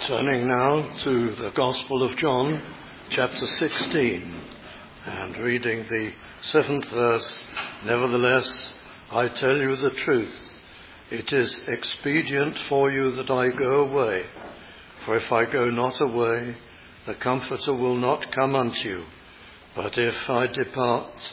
Turning now to the Gospel of John, chapter 16, and reading the 7th verse. Nevertheless, I tell you the truth. It is expedient for you that I go away. For if I go not away, the Comforter will not come unto you. But if I depart,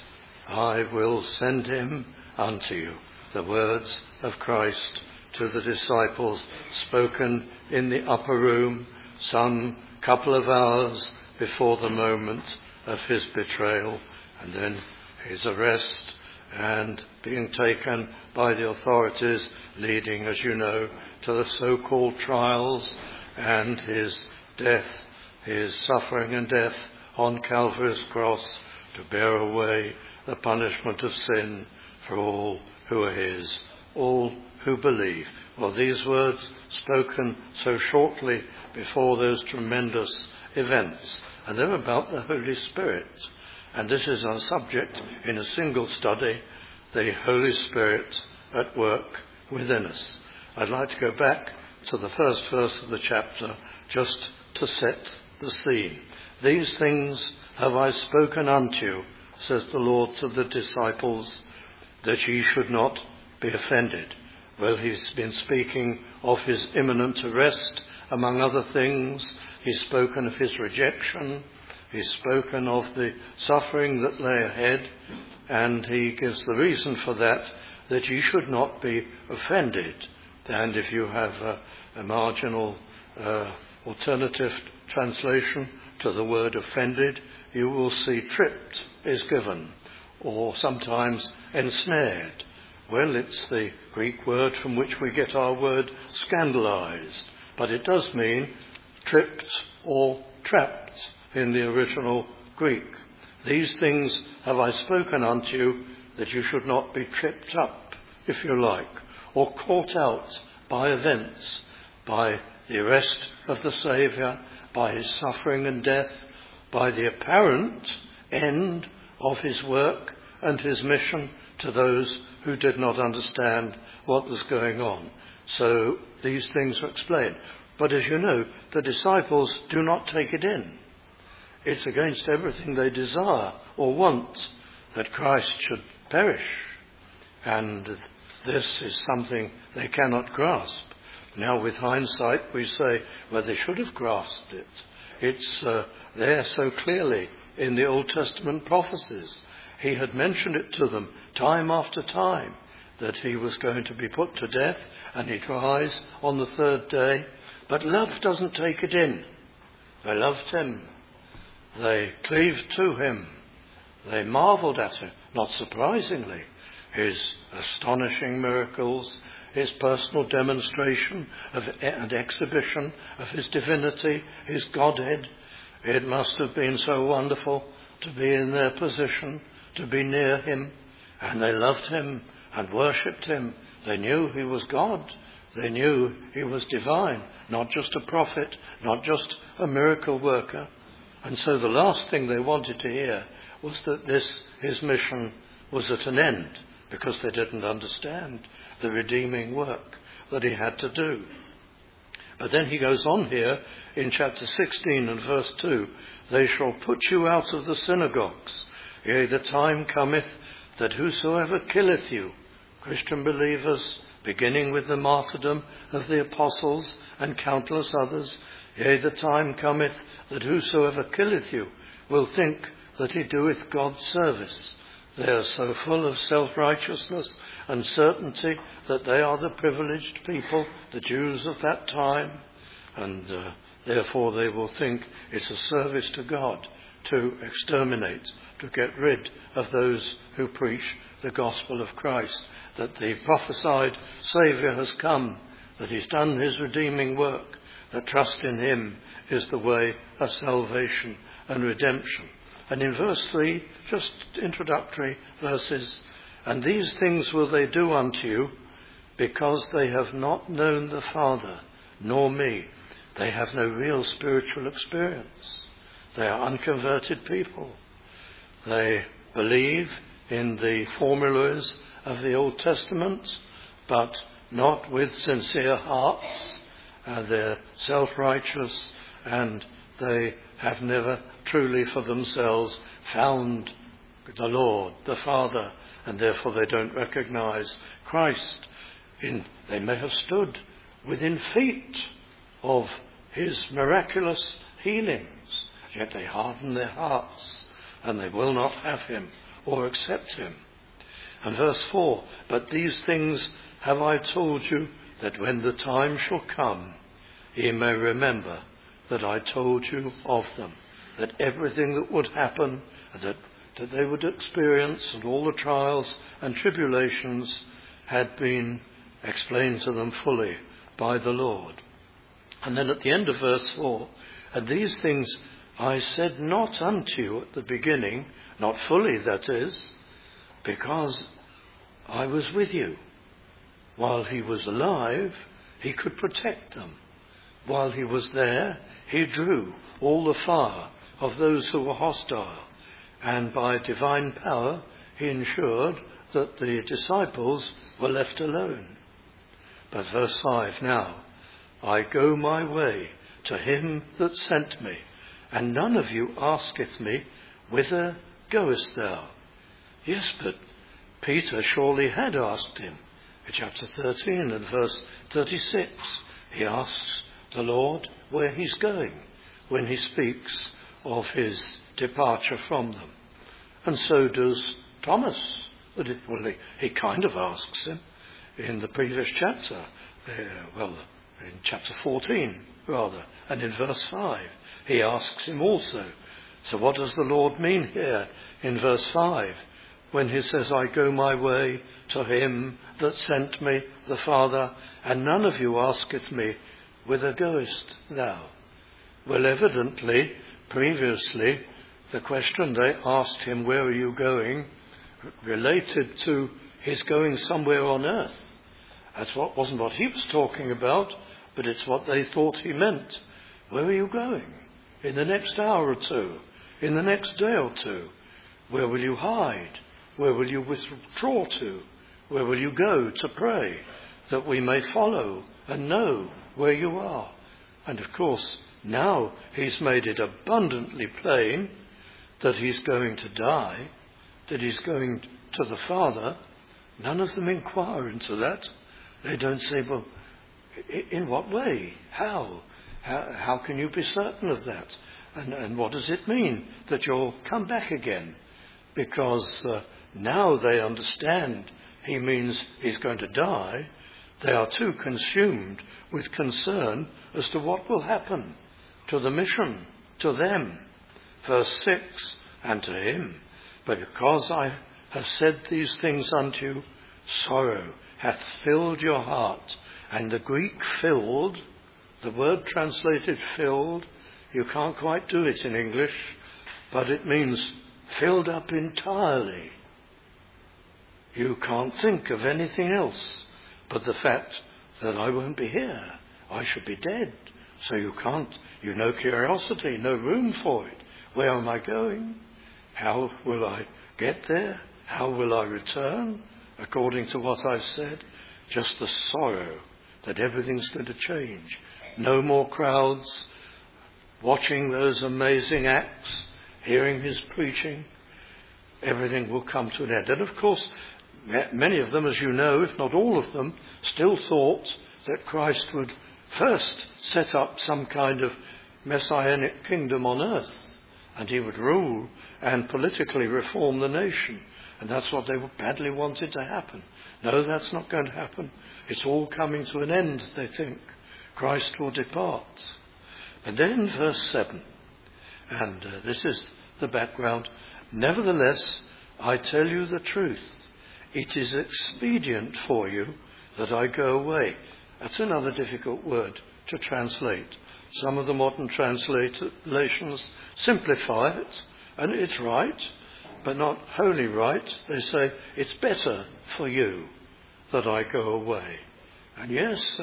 I will send him unto you. The words of Christ to the disciples, spoken in the upper room some couple of hours before the moment of his betrayal and then his arrest and being taken by the authorities, leading, as you know, to the so-called trials and his death, his suffering and death on Calvary's cross to bear away the punishment of sin for all who are his, all who believe. Well, these words spoken so shortly before those tremendous events, and they're about the Holy Spirit. And this is our subject in a single study, the Holy Spirit at work within us. I'd like to go back to the first verse of the chapter just to set the scene. These things have I spoken unto you, says the Lord to the disciples, that ye should not be offended. Well, he's been speaking of his imminent arrest, among other things. He's spoken of his rejection. He's spoken of the suffering that lay ahead. And he gives the reason for that ye should not be offended. And if you have a marginal alternative translation to the word offended, you will see tripped is given, or sometimes ensnared. Well, it's the Greek word from which we get our word scandalized, but it does mean tripped or trapped in the original Greek. These things have I spoken unto you, that you should not be tripped up, if you like, or caught out by events, by the arrest of the Saviour, by his suffering and death, by the apparent end of his work and his mission to those who did not understand what was going on. So these things are explained. But as you know, the disciples do not take it in. It's against everything they desire or want that Christ should perish. And this is something they cannot grasp. Now with hindsight we say, well, they should have grasped it. It's there so clearly in the Old Testament prophecies. He had mentioned it to them time after time, that he was going to be put to death and he'd rise on the third day. But love doesn't take it in. They loved him. They cleaved to him. They marvelled at him, not surprisingly. His astonishing miracles, his personal demonstration and exhibition of his divinity, his Godhead. It must have been so wonderful to be in their position, to be near him, and they loved him and worshipped him. They knew he was God. They knew he was divine, not just a prophet, not just a miracle worker. And so the last thing they wanted to hear was that his mission was at an end, because they didn't understand the redeeming work that he had to do. But then he goes on here in chapter 16 and verse 2, they shall put you out of the synagogues. Yea, the time cometh that whosoever killeth you, Christian believers, beginning with the martyrdom of the apostles and countless others, yea, the time cometh that whosoever killeth you will think that he doeth God's service. They are so full of self-righteousness and certainty that they are the privileged people, the Jews of that time, and therefore they will think it's a service to God to exterminate, to get rid of those who preach the gospel of Christ, that the prophesied Saviour has come, that he's done his redeeming work, that trust in him is the way of salvation and redemption. And in verse 3, just introductory verses, and these things will they do unto you, because they have not known the Father, nor me. They have no real spiritual experience. They are unconverted people. They believe in the formulas of the Old Testament, but not with sincere hearts, they're self-righteous, and they have never truly for themselves found the Lord, the Father, and therefore they don't recognize Christ. They may have stood within feet of his miraculous healings, yet they harden their hearts, and they will not have him or accept him. And verse 4, but these things have I told you, that when the time shall come, ye may remember that I told you of them, that everything that would happen, that they would experience, and all the trials and tribulations had been explained to them fully by the Lord. And then at the end of verse 4, and these things I said not unto you at the beginning, not fully that is, because I was with you. While he was alive, he could protect them. While he was there, he drew all the fire of those who were hostile. And by divine power, he ensured that the disciples were left alone. But verse 5 now, I go my way to him that sent me, and none of you asketh me, whither goest thou? Yes, but Peter surely had asked him. In chapter 13 and verse 36, he asks the Lord where he's going when he speaks of his departure from them. And so does Thomas. He kind of asks him in the previous chapter, in chapter 14 rather, and in verse 5 he asks him also. So what does the Lord mean here in verse 5 when he says, I go my way to him that sent me, the Father, and none of you asketh me, whither goest thou? Well, evidently, previously, the question they asked him, where are you going, related to his going somewhere on earth. Wasn't what he was talking about, but it's what they thought he meant. Where are you going? In the next hour or two? In the next day or two? Where will you hide? Where will you withdraw to? Where will you go to pray, that we may follow and know where you are? And of course, now he's made it abundantly plain that he's going to die, that he's going to the Father. None of them inquire into that. They don't say, well, in what way? How? How can you be certain of that? And what does it mean that you'll come back again? Because now they understand he means he's going to die. They are too consumed with concern as to what will happen to the mission, to them. Verse 6, and to him, but because I have said these things unto you, sorrow hath filled your heart. And the Greek filled, the word translated filled, you can't quite do it in English, but it means filled up entirely. You can't think of anything else but the fact that I won't be here. I should be dead. So no curiosity, no room for it. Where am I going? How will I get there? How will I return? According to what I've said, just the sorrow that everything's going to change. No more crowds watching those amazing acts, hearing his preaching. Everything will come to an end. And of course, many of them, as you know, if not all of them, still thought that Christ would first set up some kind of messianic kingdom on earth, and he would rule and politically reform the nation. And that's what they badly wanted to happen. No, that's not going to happen. It's all coming to an end, they think. Christ will depart. And then verse 7, and this is the background. Nevertheless, I tell you the truth. It is expedient for you that I go away. That's another difficult word to translate. Some of the modern translations simplify it, and it's right, but not wholly right. They say, it's better for you that I go away. And yes,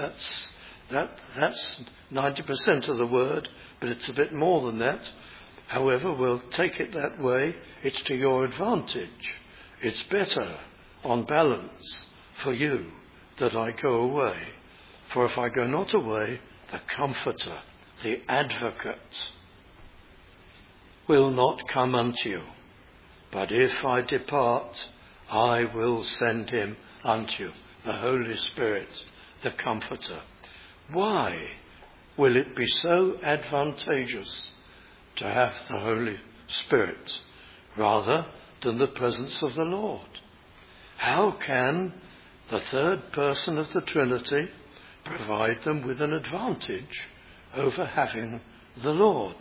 that's 90% of the word, but it's a bit more than that. However, we'll take it that way. It's to your advantage. It's better, on balance, for you that I go away. For if I go not away, the Comforter, the Advocate, will not come unto you. But if I depart, I will send him unto you, the Holy Spirit, the Comforter. Why will it be so advantageous to have the Holy Spirit rather than the presence of the Lord? How can the third person of the Trinity provide them with an advantage over having the Lord?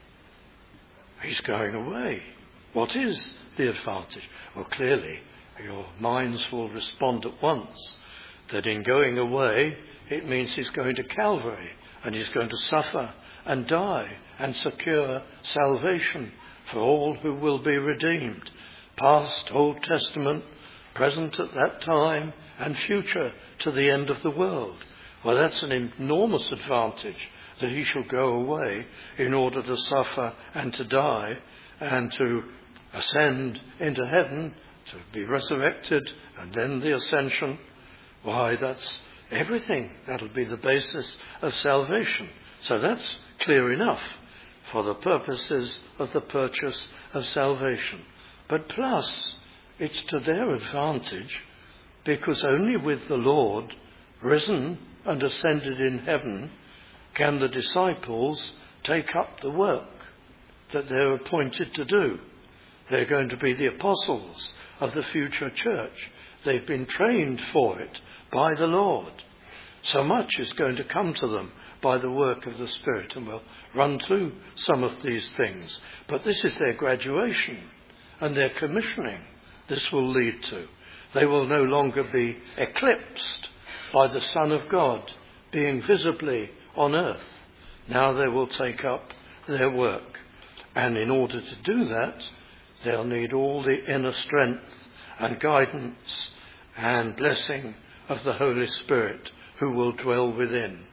He's going away. What is the advantage? Well, clearly, your minds will respond at once that in going away, it means he's going to Calvary and he's going to suffer and die and secure salvation for all who will be redeemed, past, Old Testament, present at that time, and future to the end of the world. Well, that's an enormous advantage, that he shall go away in order to suffer and to die and to ascend into heaven, to be resurrected, and then the ascension. Why, that's everything. That'll be the basis of salvation. So that's clear enough for the purposes of the purchase of salvation. But plus, it's to their advantage, because only with the Lord risen and ascended in heaven can the disciples take up the work that they're appointed to do. They're going to be the apostles of the future church. They've been trained for it by the Lord. So much is going to come to them by the work of the Spirit, and we'll run through some of these things. But this is their graduation and their commissioning this will lead to. They will no longer be eclipsed by the Son of God being visibly on earth. Now they will take up their work. And in order to do that, they'll need all the inner strength and guidance and blessing of the Holy Spirit who will dwell within.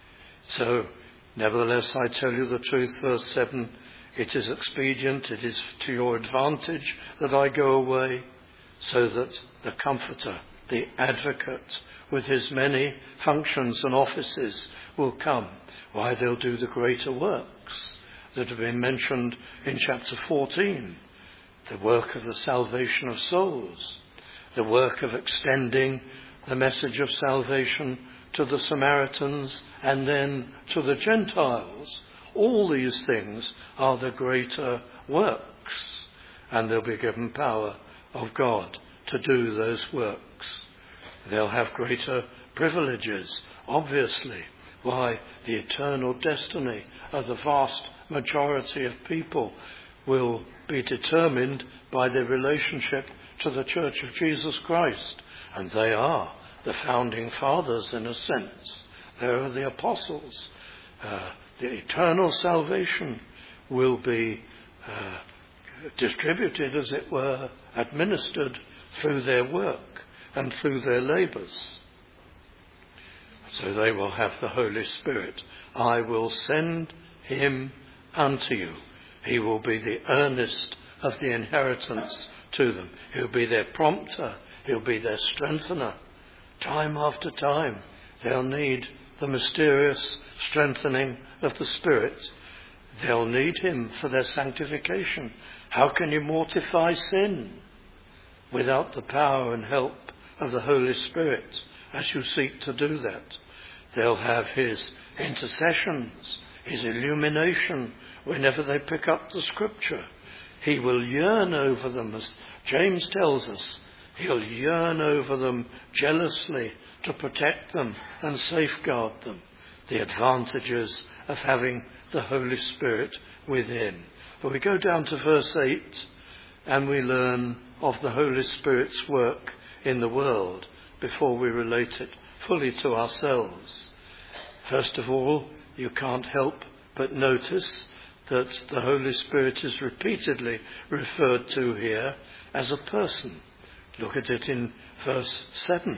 So, nevertheless, I tell you the truth, verse 7, it is expedient, it is to your advantage that I go away, so that the Comforter, the Advocate, with his many functions and offices, will come. Why, they'll do the greater works that have been mentioned in chapter 14. The work of the salvation of souls, the work of extending the message of salvation to the Samaritans and then to the Gentiles. All these things are the greater works, and they'll be given power of God to do those works. They'll have greater privileges, obviously. Why, the eternal destiny of the vast majority of people will be determined by their relationship to the Church of Jesus Christ. And they are the founding fathers in a sense. They are the apostles. The eternal salvation will be distributed, as it were, administered through their work and through their labours. So they will have the Holy Spirit. I will send him unto you. He will be the earnest of the inheritance to them. He'll be their prompter. He'll be their strengthener. Time after time, they'll need the mysterious strengthening of the Spirit. They'll need him for their sanctification. How can you mortify sin without the power and help of the Holy Spirit as you seek to do that? They'll have his intercessions, his illumination whenever they pick up the Scripture. He will yearn over them, as James tells us. He'll yearn over them jealously to protect them and safeguard them. The advantages of having the Holy Spirit within. But we go down to verse 8 and we learn of the Holy Spirit's work in the world before we relate it fully to ourselves. First of all, you can't help but notice that the Holy Spirit is repeatedly referred to here as a person. Look at it in verse 7.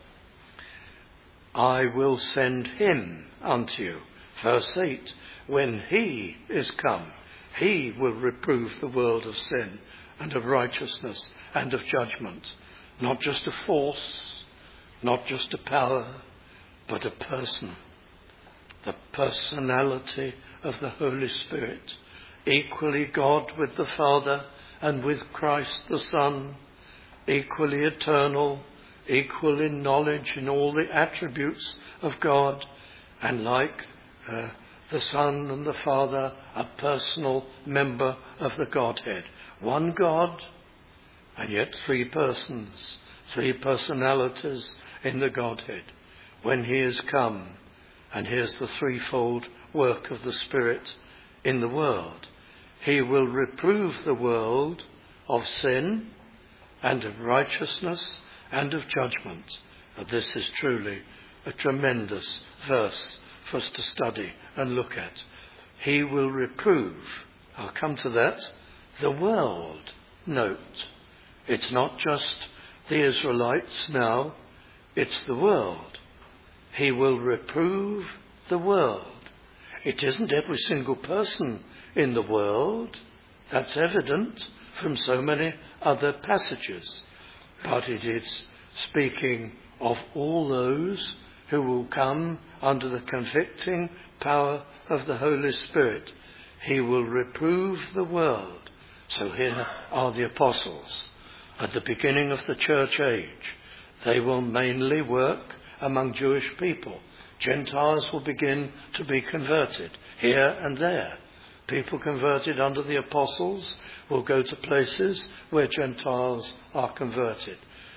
I will send him unto you. Verse 8. When he is come, he will reprove the world of sin and of righteousness and of judgment. Not just a force, not just a power, but a person. the personality of the Holy Spirit, equally God with the Father and with Christ the Son, equally eternal, equal in knowledge in all the attributes of God, and like the Son and the Father, a personal member of the Godhead. One God, and yet three persons, three personalities in the Godhead. When he is come, and here's the threefold work of the Spirit in the world, he will reprove the world of sin and of righteousness and of judgment. And this is truly a tremendous verse for us to study and look at. He will reprove, I'll come to that, the world. Note, it's not just the Israelites now, it's the world. He will reprove the world. It isn't every single person in the world. That's evident from so many other passages. But it is speaking of all those who will come under the convicting power of the Holy Spirit. He will reprove the world. So here are the apostles. At the beginning of the church age, they will mainly work among Jewish people. Gentiles will begin to be converted here and there. People converted under the apostles will go to places where Gentiles are converted.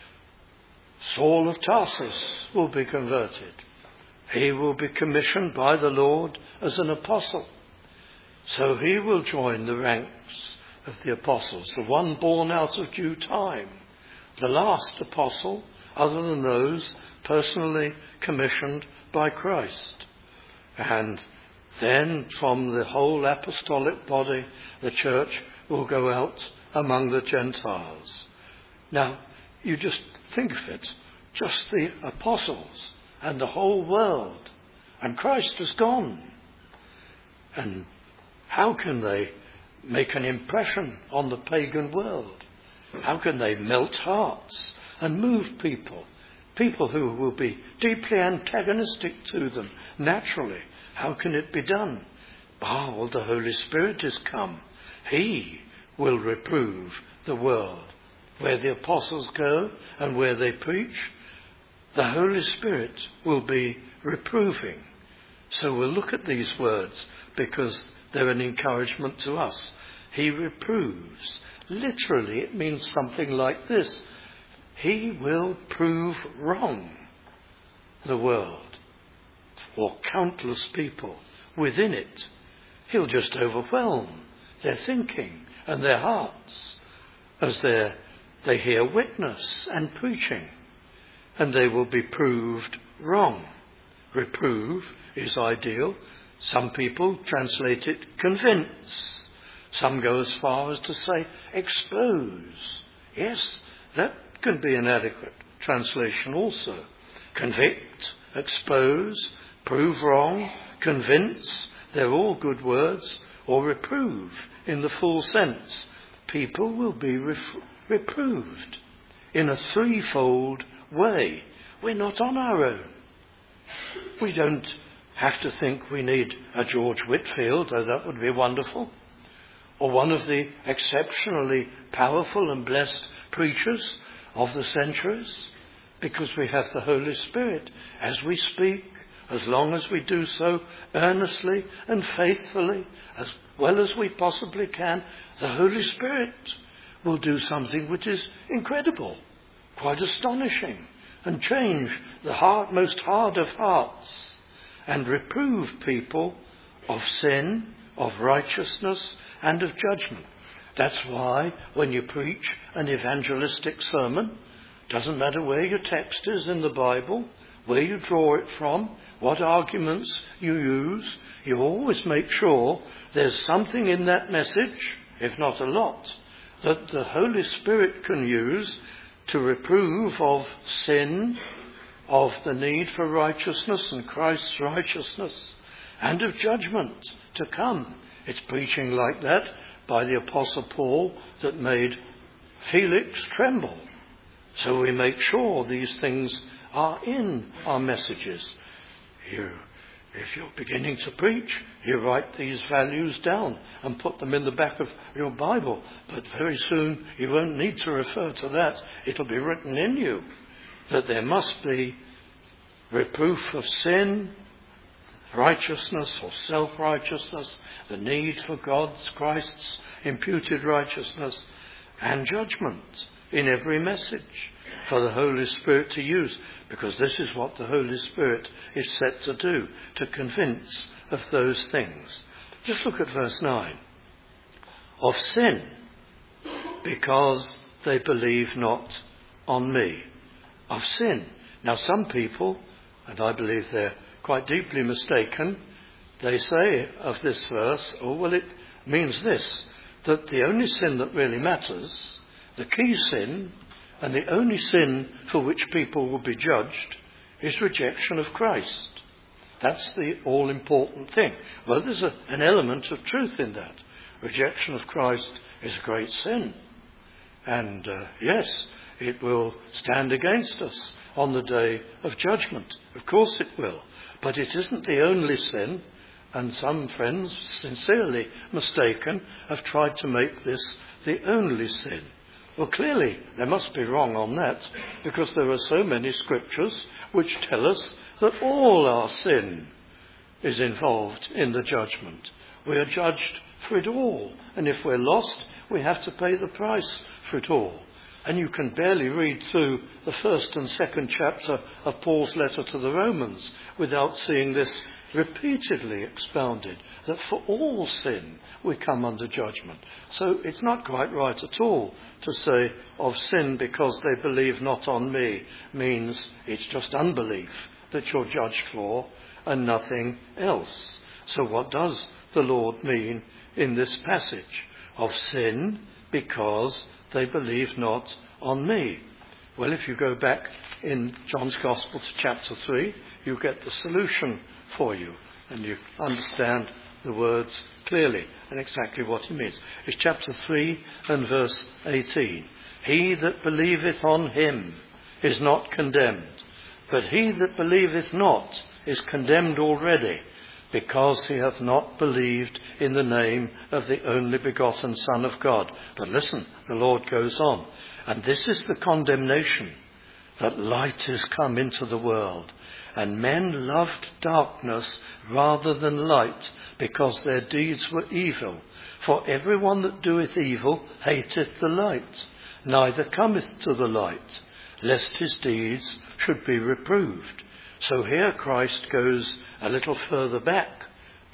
Saul of Tarsus will be converted. He will be commissioned by the Lord as an apostle. So he will join the ranks of the apostles, the one born out of due time, the last apostle, other than those personally commissioned by Christ. And then from the whole apostolic body, the church will go out among the Gentiles. Now, you just think of it, just the apostles and the whole world, and Christ is gone. And how can they make an impression on the pagan world? How can they melt hearts and move people? People who will be deeply antagonistic to them, naturally. How can it be done? Well, the Holy Spirit is come. He will reprove the world. Where the apostles go and where they preach, the Holy Spirit will be reproving. So we'll look at these words because they're an encouragement to us. He reproves. Literally, it means something like this. He will prove wrong the world or countless people within it. He'll just overwhelm their thinking and their hearts as they hear witness and preaching, and they will be proved wrong. Reprove is ideal. Some people translate it convince. Some go as far as to say expose. Yes, that can be an adequate translation also. Convict, expose, prove wrong, convince, they're all good words. Or reprove in the full sense. People will be reproved in a threefold way. We're not on our own. We don't have to think we need a George Whitefield, though that would be wonderful, or one of the exceptionally powerful and blessed preachers of the centuries, because we have the Holy Spirit. As we speak, as long as we do so earnestly and faithfully, as well as we possibly can, the Holy Spirit will do something which is incredible, quite astonishing, and change the most hard of hearts, and reprove people of sin, of righteousness, and of judgment. That's why when you preach an evangelistic sermon, doesn't matter where your text is in the Bible, where you draw it from, what arguments you use, you always make sure there's something in that message, if not a lot, that the Holy Spirit can use to reprove of sin, of the need for righteousness and Christ's righteousness, and of judgment to come. It's preaching like that by the Apostle Paul that made Felix tremble. So we make sure these things are in our messages. If you're beginning to preach, you write these values down and put them in the back of your Bible. But very soon you won't need to refer to that. It'll be written in you that there must be reproof of sin, righteousness or self-righteousness, the need for Christ's imputed righteousness, and judgment in every message for the Holy Spirit to use, because this is what the Holy Spirit is set to do, to convince of those things. Just look at verse 9. Of sin, because they believe not on me. Of sin. Now some people, and I believe they're quite deeply mistaken, they say of this verse, oh, well, it means this, that the only sin that really matters, the key sin, and the only sin for which people will be judged, is rejection of Christ. That's the all-important thing. Well, there's an element of truth in that. Rejection of Christ is a great sin. And yes, it will stand against us on the day of judgment. Of course it will. But it isn't the only sin. And some friends, sincerely mistaken, have tried to make this the only sin. Well, clearly, they must be wrong on that, because there are so many scriptures which tell us that all our sin is involved in the judgment. We are judged for it all. And if we're lost, we have to pay the price for it all. And you can barely read through the first and second chapter of Paul's letter to the Romans without seeing this repeatedly expounded, that for all sin we come under judgment. So it's not quite right at all to say of sin because they believe not on me means it's just unbelief that you're judged for and nothing else. So what does the Lord mean in this passage? Of sin because they believe not on me. Well, if you go back in John's Gospel to chapter 3, you get the solution for you, and you understand the words clearly and exactly what he means. It's chapter 3 and verse 18. He that believeth on him is not condemned, but he that believeth not is condemned already, because he hath not believed in the name of the only begotten Son of God. But listen, the Lord goes on. And this is the condemnation, that light is come into the world, and men loved darkness rather than light, because their deeds were evil. For everyone that doeth evil hateth the light, neither cometh to the light, lest his deeds should be reproved. So here Christ goes a little further back,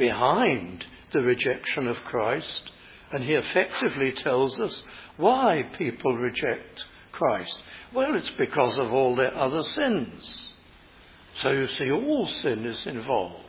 behind the rejection of Christ, and he effectively tells us why people reject Christ. Well, it's because of all their other sins. So you see, all sin is involved.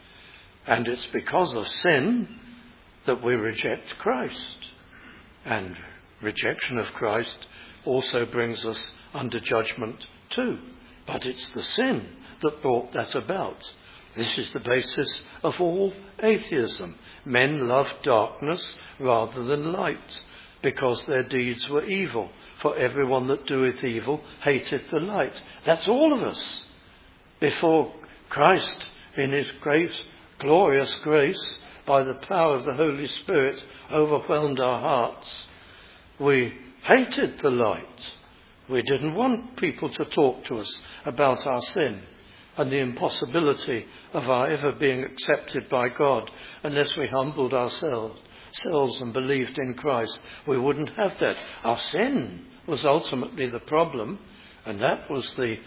And it's because of sin that we reject Christ. And rejection of Christ also brings us under judgment too. But it's the sin that brought that about. This is the basis of all atheism. Men love darkness rather than light, because their deeds were evil. For everyone that doeth evil hateth the light. That's all of us. Before Christ, in his glorious grace, by the power of the Holy Spirit, overwhelmed our hearts, we hated the light. We didn't want people to talk to us about our sin and the impossibility of our ever being accepted by God unless we humbled ourselves and believed in Christ. We wouldn't have that. Our sin was ultimately the problem, and that was the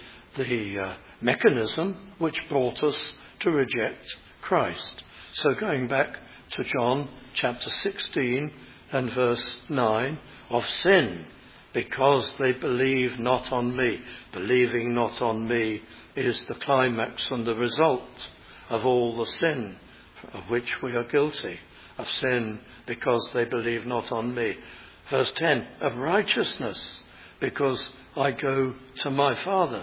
mechanism which brought us to reject Christ. So going back to John chapter 16 and verse 9, of sin, because they believe not on me. Believing not on me is the climax and the result of all the sin of which we are guilty. Of sin because they believe not on me. Verse 10, of righteousness, because I go to my Father.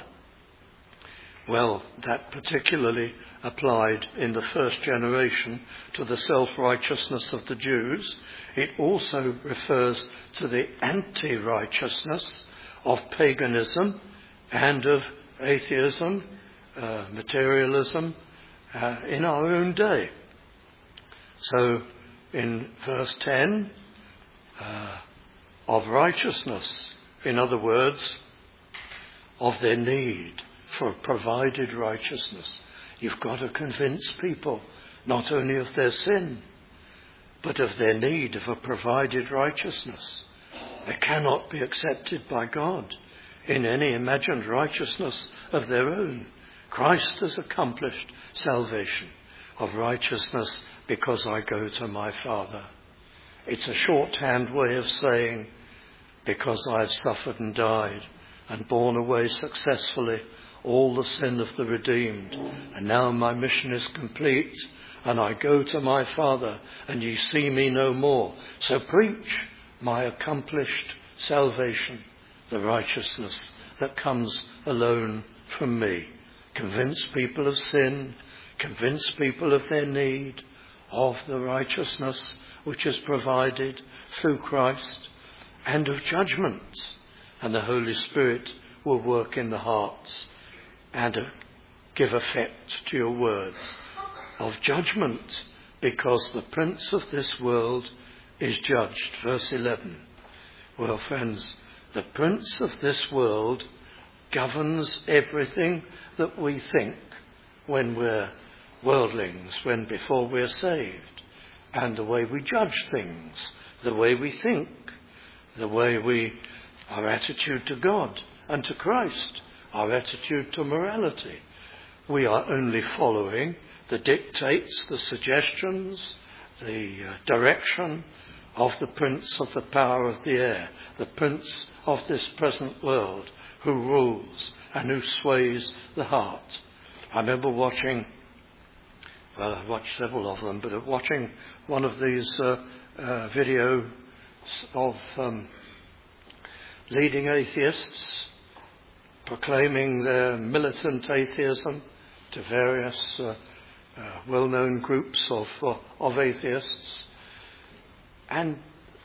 Well, that particularly applied in the first generation to the self-righteousness of the Jews. It also refers to the anti-righteousness of paganism and of atheism, materialism, in our own day. So in verse 10, of righteousness, in other words, of their need for a provided righteousness. You've got to convince people not only of their sin, but of their need of a provided righteousness. They cannot be accepted by God in any imagined righteousness of their own. Christ has accomplished salvation of righteousness because I go to my Father. It's a shorthand way of saying, because I've suffered and died and borne away successfully all the sin of the redeemed, and now my mission is complete, and I go to my Father, and ye see me no more. So preach my accomplished salvation, the righteousness that comes alone from me. Convince people of sin, convince people of their need of the righteousness which is provided through Christ, and of judgment. And the Holy Spirit will work in the hearts and give effect to your words of judgment, because the prince of this world is judged. Verse 11. Well, friends, the prince of this world governs everything that we think when we're worldlings, before we're saved, and the way we judge things, the way we think, the way our attitude to God and to Christ, our attitude to morality. We are only following the dictates, the suggestions, the direction of the prince of the power of the air, the prince of this present world, who rules and who sways the heart. I remember watching, I watched several of them, but watching one of these videos of leading atheists proclaiming their militant atheism to various well-known groups of atheists. And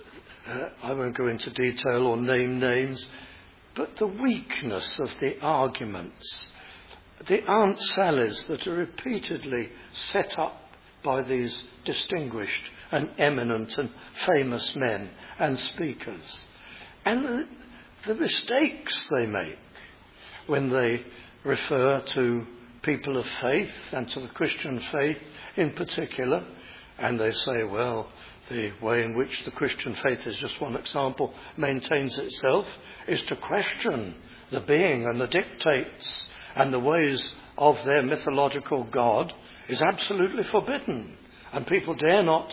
I won't go into detail or name names, but the weakness of the arguments, the Aunt Sallies that are repeatedly set up by these distinguished and eminent and famous men and speakers, and the mistakes they make when they refer to people of faith and to the Christian faith in particular, and they say, well, the way in which the Christian faith, is just one example, maintains itself is to question the being and the dictates and the ways of their mythological God is absolutely forbidden, and people dare not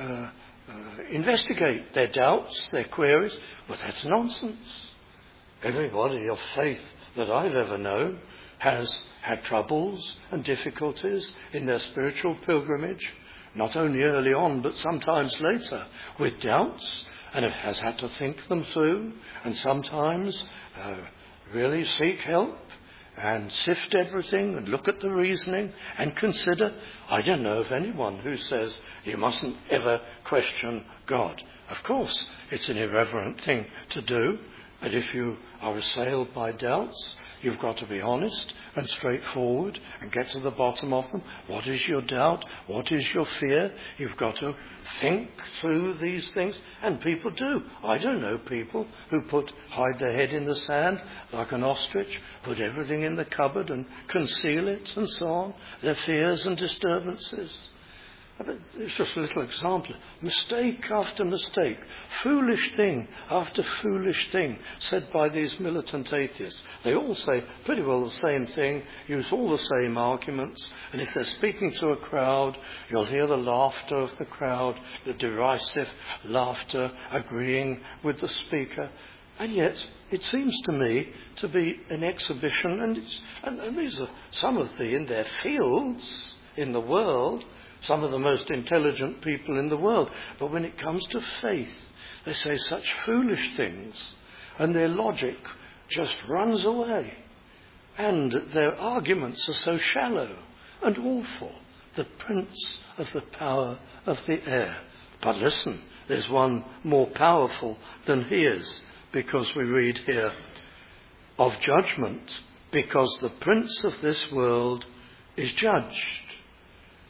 investigate their doubts, their queries. But that's nonsense. Everybody of faith that I've ever known has had troubles and difficulties in their spiritual pilgrimage, not only early on but sometimes later, with doubts, and has had to think them through, and sometimes really seek help and sift everything and look at the reasoning and consider. I don't know of anyone who says you mustn't ever question God. Of course, it's an irreverent thing to do, but if you are assailed by doubts, you've got to be honest and straightforward and get to the bottom of them. What is your doubt? What is your fear? You've got to think through these things. And people do. I don't know people who hide their head in the sand like an ostrich, put everything in the cupboard and conceal it and so on, their fears and disturbances. It's just a little example. Mistake after mistake, foolish thing after foolish thing said by these militant atheists. They all say pretty well the same thing, use all the same arguments, and if they're speaking to a crowd, you'll hear the laughter of the crowd, the derisive laughter agreeing with the speaker. And yet, it seems to me to be an exhibition, and these are some of in their fields in the world, some of the most intelligent people in the world. But when it comes to faith, they say such foolish things, and their logic just runs away. And their arguments are so shallow and awful. The prince of the power of the air. But listen, there's one more powerful than he is, because we read here of judgment, because the prince of this world is judged.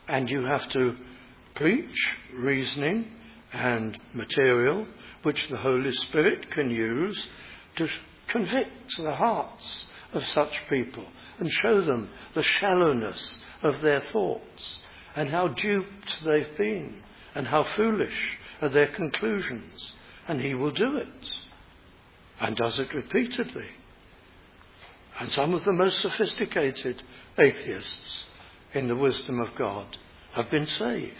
And you have to preach reasoning and material which the Holy Spirit can use to convict the hearts of such people and show them the shallowness of their thoughts and how duped they've been and how foolish are their conclusions. And he will do it, and does it repeatedly. And some of the most sophisticated atheists in the wisdom of God have been saved.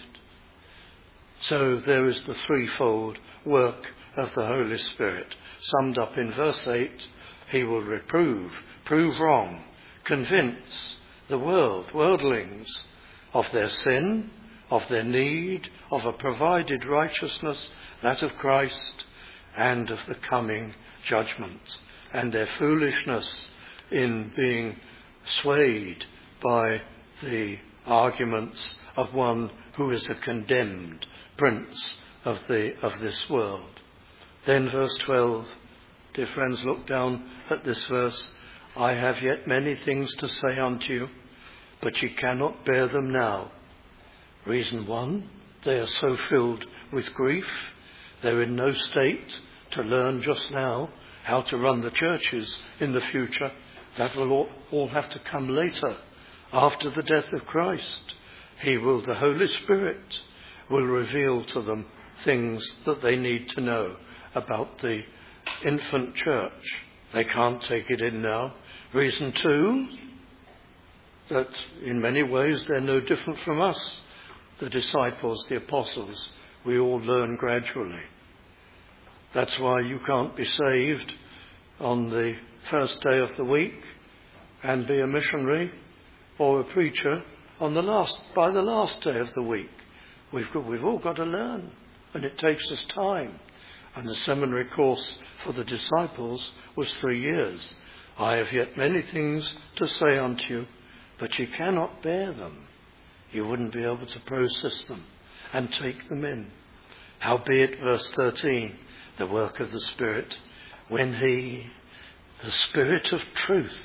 So there is the threefold work of the Holy Spirit, summed up in verse 8. He will reprove, prove wrong, convince the worldlings of their sin, of their need, of a provided righteousness, that of Christ, and of the coming judgment, and their foolishness in being swayed by the arguments of one who is a condemned prince of this world. Then verse 12, dear friends, look down at this verse. I have yet many things to say unto you, but ye cannot bear them now. Reason one, they are so filled with grief, they're in no state to learn just now how to run the churches in the future. That will all have to come later, after the death of Christ. The Holy Spirit will reveal to them things that they need to know about the infant church. They can't take it in now. Reason two, that in many ways they're no different from us, the disciples, the apostles. We all learn gradually. That's why you can't be saved on the first day of the week and be a missionary or a preacher by the last day of the week. We've all got to learn, and it takes us time. And the seminary course for the disciples was 3 years. I have yet many things to say unto you, but you cannot bear them. You wouldn't be able to process them and take them in. Howbeit, verse 13, the work of the Spirit, when the Spirit of truth.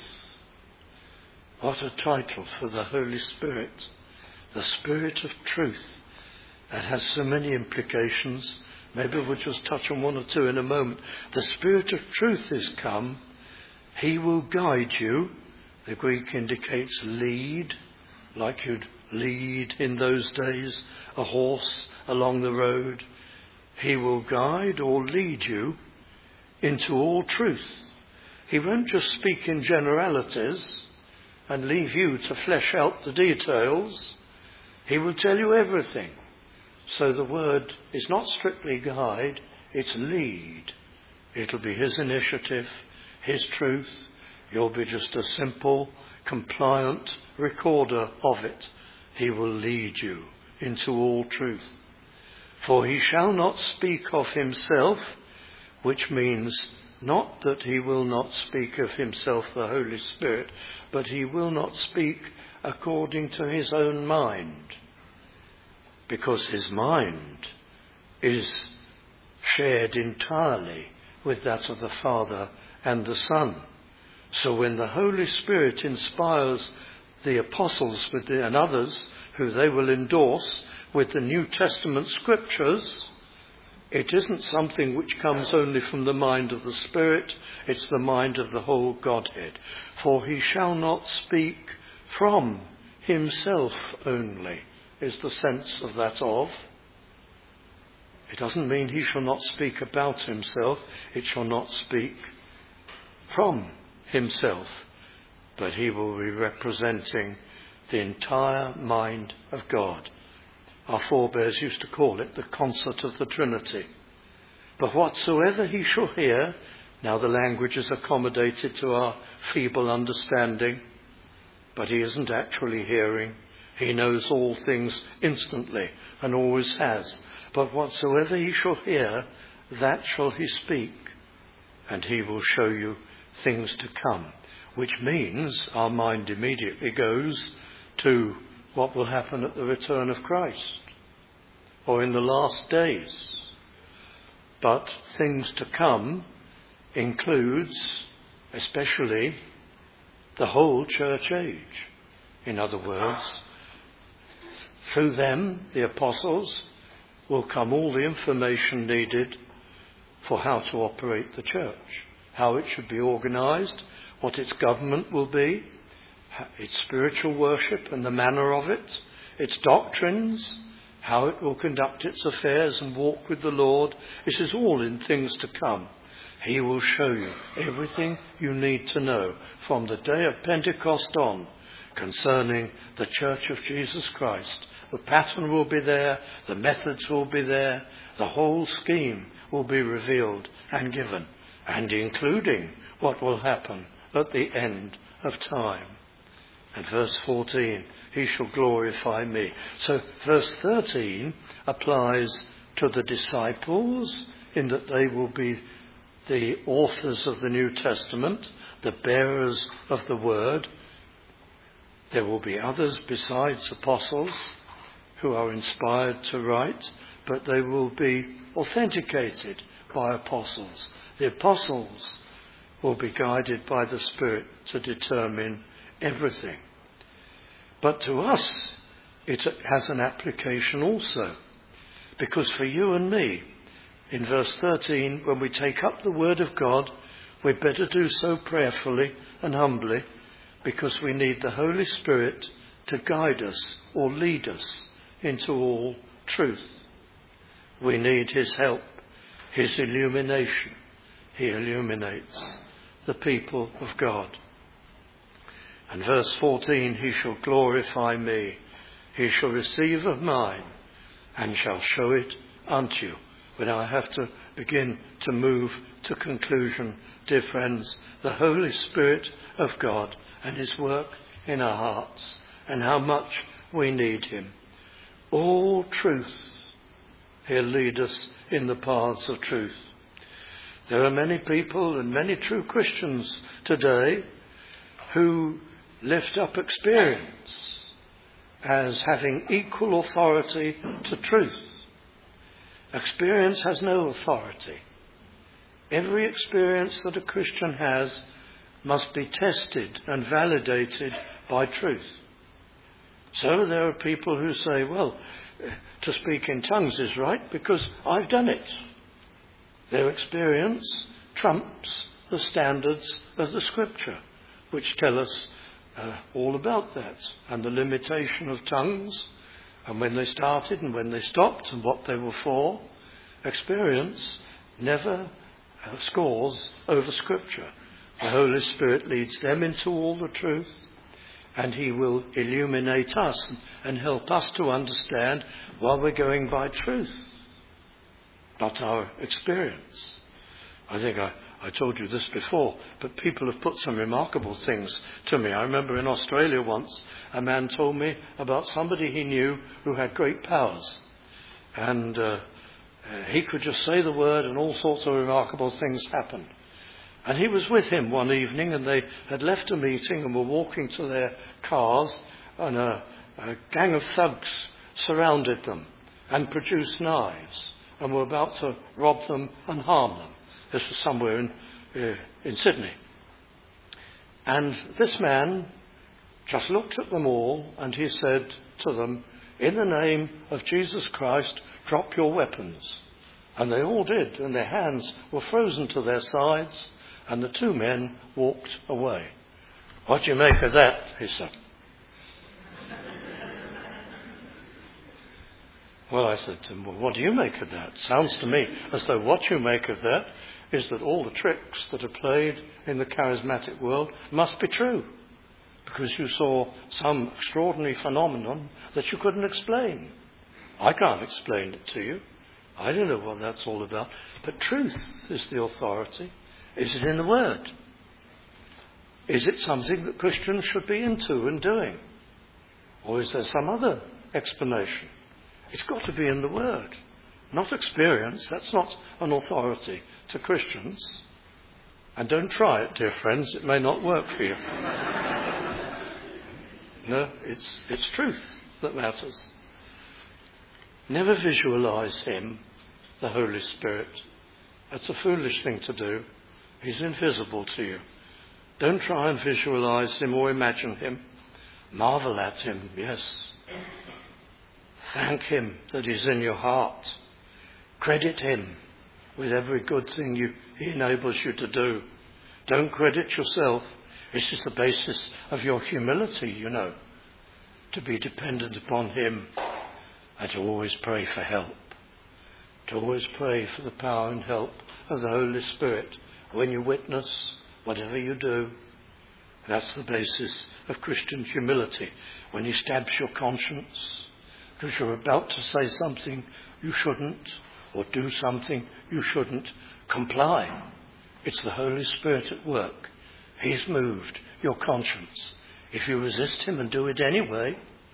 What a title for the Holy Spirit. The Spirit of truth. That has so many implications. Maybe we'll just touch on one or two in a moment. The Spirit of truth is come. He will guide you. The Greek indicates lead, like you'd lead in those days a horse along the road. He will guide or lead you into all truth. He won't just speak in generalities and leave you to flesh out the details. He will tell you everything. So the word is not strictly guide, it's lead. It'll be his initiative, his truth. You'll be just a simple, compliant recorder of it. He will lead you into all truth. For he shall not speak of himself, which means not that he will not speak of himself, the Holy Spirit, but he will not speak according to his own mind, because his mind is shared entirely with that of the Father and the Son. So when the Holy Spirit inspires the apostles and others who they will endorse with the New Testament scriptures, it isn't something which comes only from the mind of the Spirit, it's the mind of the whole Godhead. For he shall not speak from himself only, is the sense of that of. It doesn't mean he shall not speak about himself, it shall not speak from himself, but he will be representing the entire mind of God. Our forebears used to call it the concert of the Trinity. But whatsoever he shall hear, now the language is accommodated to our feeble understanding, but he isn't actually hearing. He knows all things instantly and always has. But whatsoever he shall hear, that shall he speak, and he will show you things to come, which means our mind immediately goes to what will happen at the return of Christ or in the last days. But things to come includes especially the whole church age. In other words, Through them, the apostles, will come all the information needed for how to operate the church, how it should be organised, what its government will be, its spiritual worship and the manner of it, its doctrines, how it will conduct its affairs and walk with the Lord. This is all in things to come. He will show you everything you need to know from the day of Pentecost on concerning the Church of Jesus Christ. The pattern will be there, the methods will be there, the whole scheme will be revealed and given, and including what will happen at the end of time. And verse 14, he shall glorify me. So verse 13 applies to the disciples in that they will be the authors of the New Testament, the bearers of the word. There will be others besides apostles who are inspired to write, but they will be authenticated by apostles. The apostles will be guided by the Spirit to determine everything. But to us, it has an application also. Because for you and me, in verse 13, when we take up the word of God, we better do so prayerfully and humbly, because we need the Holy Spirit to guide us or lead us into all truth. We need his help, his illumination. He illuminates the people of God. And verse 14, he shall glorify me. He shall receive of mine and shall show it unto you. But I have to begin to move to conclusion, dear friends, the Holy Spirit of God and his work in our hearts and how much we need him. All truth, he'll lead us in the paths of truth. There are many people and many true Christians today who lift up experience as having equal authority to truth. Experience has no authority. Every experience that a Christian has must be tested and validated by truth. So there are people who say, well, to speak in tongues is right because I've done it. Their experience trumps the standards of the Scripture, which tell us all about that, and the limitation of tongues, and when they started and when they stopped and what they were for. Experience never scores over Scripture. The Holy Spirit leads them into all the truth, and he will illuminate us and help us to understand while we're going by truth, not our experience. I think I told you this before, but people have put some remarkable things to me. I remember in Australia once, a man told me about somebody he knew who had great powers. And he could just say the word and all sorts of remarkable things happened. And he was with him one evening, and they had left a meeting and were walking to their cars, and a gang of thugs surrounded them and produced knives and were about to rob them and harm them. This was somewhere in Sydney. And this man just looked at them all and he said to them, in the name of Jesus Christ, drop your weapons. And they all did, and their hands were frozen to their sides, and the two men walked away. What do you make of that? He said. Well, I said to him, well, what do you make of that? Sounds to me as though what you make of that is that all the tricks that are played in the charismatic world must be true, because you saw some extraordinary phenomenon that you couldn't explain. I can't explain it to you. I don't know what that's all about. But truth is the authority. Is it in the Word? Is it something that Christians should be into and doing? Or is there some other explanation? It's got to be in the Word, not experience. That's not an authority to Christians. And don't try it, dear friends. It may not work for you. No, it's truth that matters. Never visualize him, the Holy Spirit. That's a foolish thing to do. He's invisible to you. Don't try and visualize him or imagine him. Marvel at him, yes. Thank him that he's in your heart. Credit him with every good thing he enables you to do. Don't credit yourself. This is the basis of your humility, you know, to be dependent upon him and to always pray for help. To always pray for the power and help of the Holy Spirit when you witness, whatever you do. That's the basis of Christian humility. When he stabs your conscience because you're about to say something you shouldn't or do something you shouldn't, comply. It's the Holy Spirit at work. He's moved your conscience. If you resist him and do it anyway,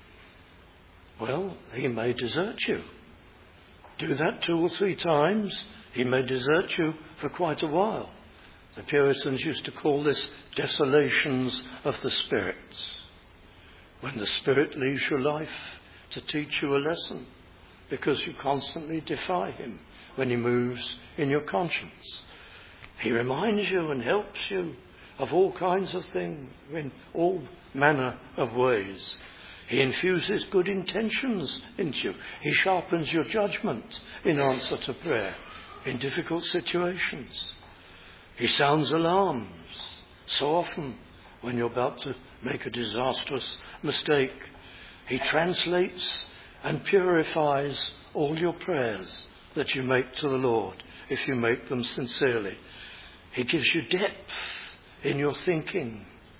well, he may desert you. Do that 2 or 3 times, he may desert you for quite a while. The Puritans used to call this desolations of the spirits. When the Spirit leaves your life to teach you a lesson, because you constantly defy him when he moves in your conscience. He reminds you and helps you of all kinds of things, in all manner of ways. He infuses good intentions into you. He sharpens your judgment in answer to prayer in difficult situations. He sounds alarms so often when you're about to make a disastrous mistake. He translates and purifies all your prayers that you make to the Lord, if you make them sincerely. He gives you depth in your thinking.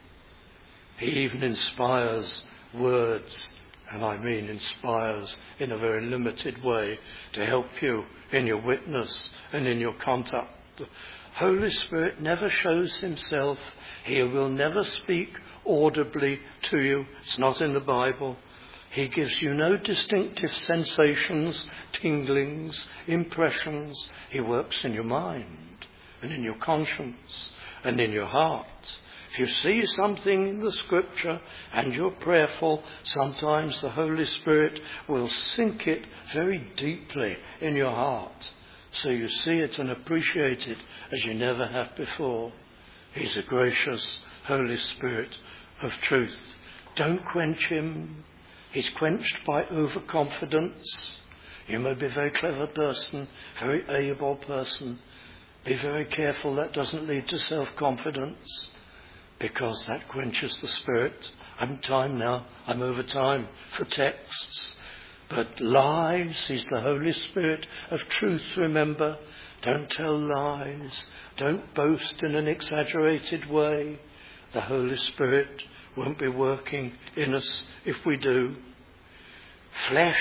He even inspires words, and I mean inspires in a very limited way, to help you in your witness and in your contact. The Holy Spirit never shows himself. He will never speak audibly to you. It's not in the Bible. He gives you no distinctive sensations, tinglings, impressions. He works in your mind and in your conscience and in your heart. If you see something in the Scripture and you're prayerful, sometimes the Holy Spirit will sink it very deeply in your heart, so you see it and appreciate it as you never have before. He's a gracious Holy Spirit of truth. Don't quench him. He's quenched by overconfidence. You may be a very clever person, very able person. Be very careful that doesn't lead to self-confidence, because that quenches the Spirit. I'm time now. I'm over time for texts. But lies, he's the Holy Spirit of truth, remember. Don't tell lies. Don't boast in an exaggerated way. The Holy Spirit won't be working in us if we do. Flesh,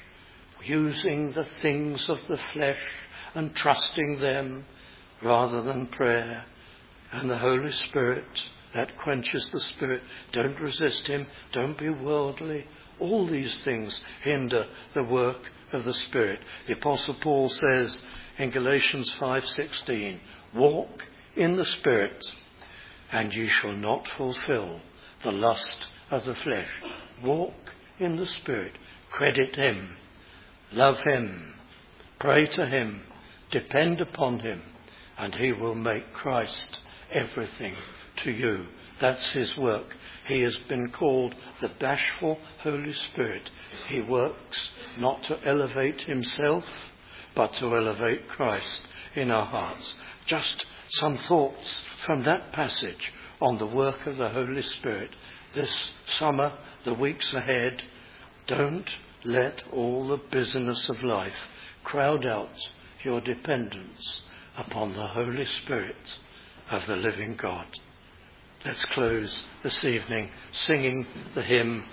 using the things of the flesh and trusting them rather than prayer. And the Holy Spirit, that quenches the Spirit. Don't resist him. Don't be worldly. All these things hinder the work of the Spirit. The Apostle Paul says in Galatians 5:16, walk in the Spirit, and ye shall not fulfill the lust of the flesh. Walk in the Spirit. Credit him. Love him. Pray to him. Depend upon him. And he will make Christ everything to you. That's his work. He has been called the bashful Holy Spirit. He works not to elevate himself, but to elevate Christ in our hearts. Just some thoughts from that passage on the work of the Holy Spirit this summer, the weeks ahead. Don't let all the busyness of life crowd out your dependence upon the Holy Spirit of the living God. Let's close this evening singing the hymn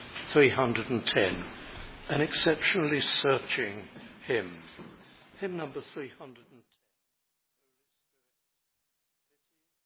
310, an exceptionally searching hymn. Hymn number 310.